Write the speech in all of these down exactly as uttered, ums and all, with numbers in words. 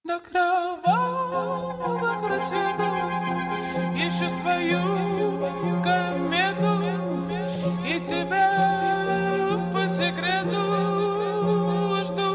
На кровавых рассветах ищу свою комету и тебя по секрету жду.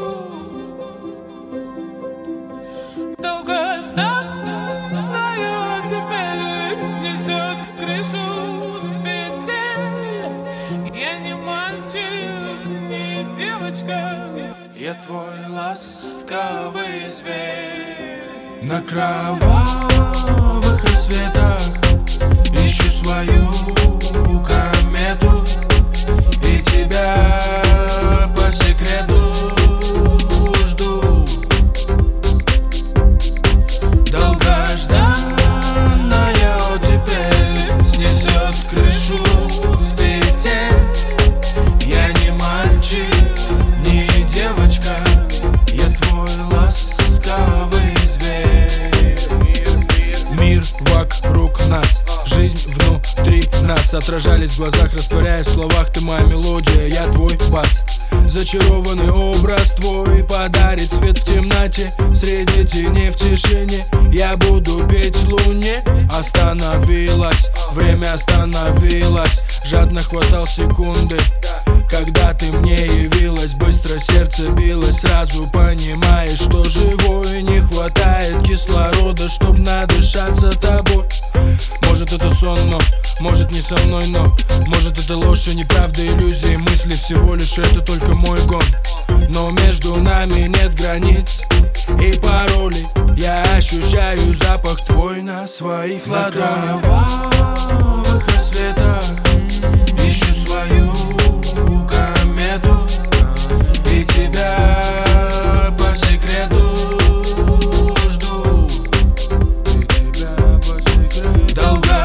Долгожданная теперь снесет крышу с петель. Я не мальчик, не девочка, я твой ласковый зверь. На кровавых рассветах ищу свою комету и тебя по секрету жду. Долгожданная теперь снесет крышу с петель. Я не мальчик, не девочка, я твой ласковый зверь. Мир вокруг нас, жизнь внутри нас, отражались в глазах, растворяясь в словах. Ты моя мелодия, я твой бас. Зачарованный образ твой подарит свет в темноте. Среди теней в тишине я буду петь луне. Остановилась, время остановилось. Жадно хватал секунды, когда ты мне явилась. Быстро сердце билось, сразу понимаешь, что живой. Не хватает кислорода, чтоб надышаться тобой. Может это сон, но может не со мной, но может это ложь и неправда, иллюзии, мысли всего лишь это только мой гон. Но между нами нет границ и паролей. Я ощущаю запах твой на своих ладонях. На кровавых рассветах ищу свою комету и тебя по секрету жду. И тебя по секрету.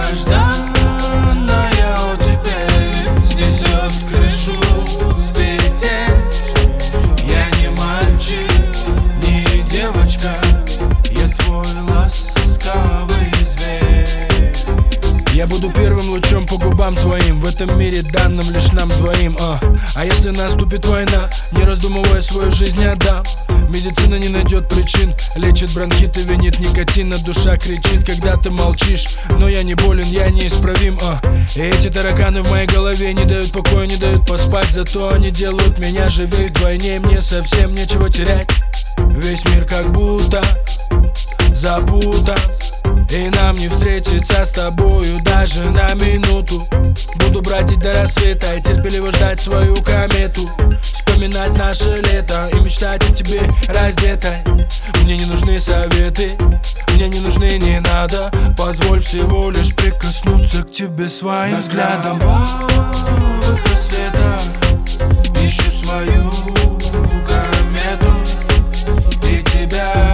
Долгожданная теперь снесет крышу с петель. Я не мальчик, не девочка, я твой ласковый зверь. Я буду первым лучом по губам твоим в этом мире, данным лишь нам двоим. А, а если наступит война, не раздумывая свою жизнь отдам. Медицина не найдет причин, лечит бронхит и винит никотин. А душа кричит, когда ты молчишь, но я не болен, я неисправим. А, и эти тараканы в моей голове не дают покоя, не дают поспать. Зато они делают меня живее вдвойне. Мне совсем нечего терять, весь мир как будто запутан, и нам не встретиться с тобою даже на минуту. Буду бродить до рассвета и терпеливо ждать свою комету. Вспоминать наше лето и мечтать о тебе раздетой. Мне не нужны советы, мне не нужны, не надо. Позволь всего лишь прикоснуться к тебе своим взглядом. На кровавых рассветах ищу свою комету и тебя